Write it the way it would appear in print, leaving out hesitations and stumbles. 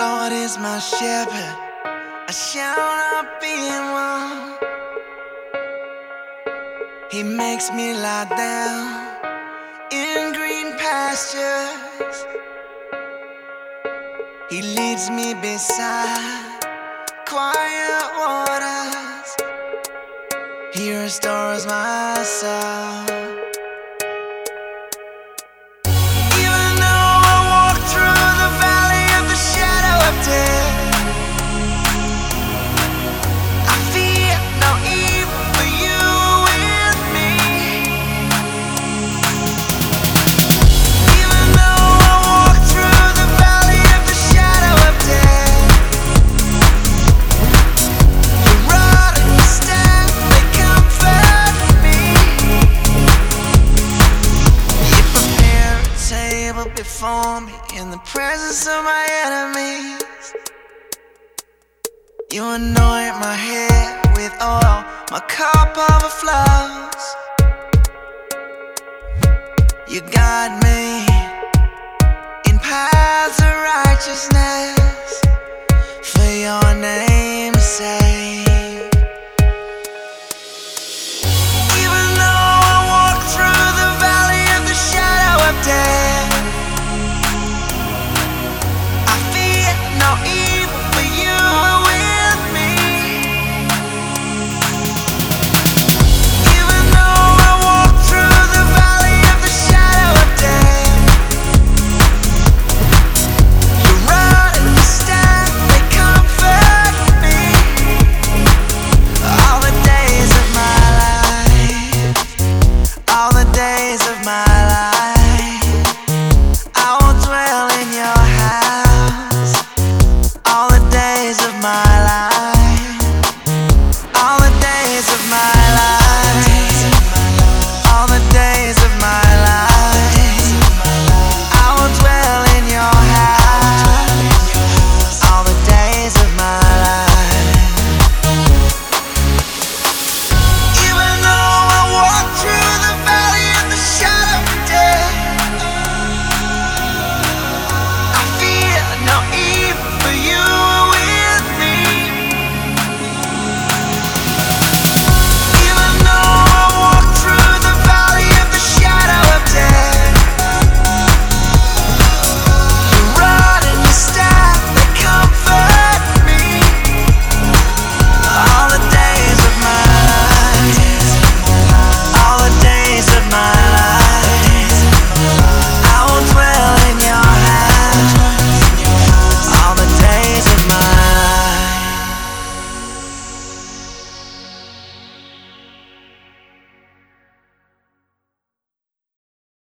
Lord is my shepherd, I shall not be in want. He makes me lie down in green pastures. He leads me beside quiet waters. He restores my soul. Before me in the presence of my enemies. You anoint my head with oil, my cup overflows. You guide me in paths of righteousness for your name.